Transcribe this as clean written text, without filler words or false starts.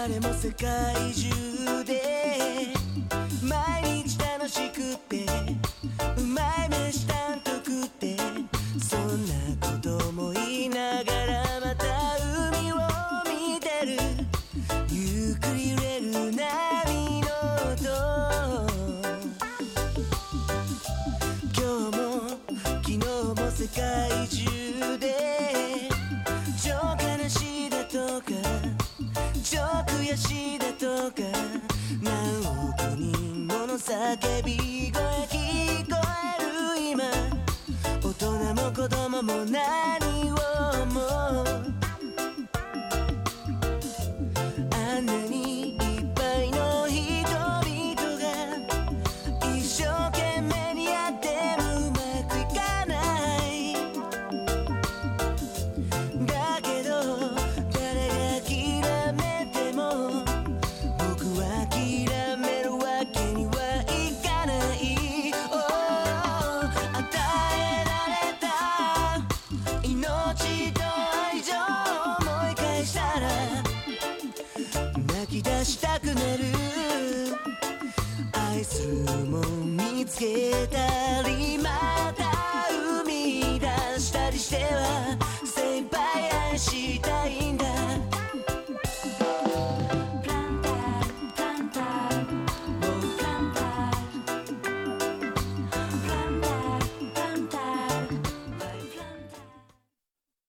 誰も世界中で毎日楽しくってうまい飯たんと食ってそんなことも言いながらまた海を見てるゆっくり揺れる波の音今日も昨日も世界中で超悲しいだとか超悔しいだとか何億人もの叫び声聞こえる今大人も子供も何を思うあんなにいっぱいの人々が一生懸命にやってもうまくいかないだけど誰が諦めても僕は諦めるわけにはいかない、与えられた命と愛情を思い返したら泣き出したくなる愛するもん見つけたりまた生み出したりしては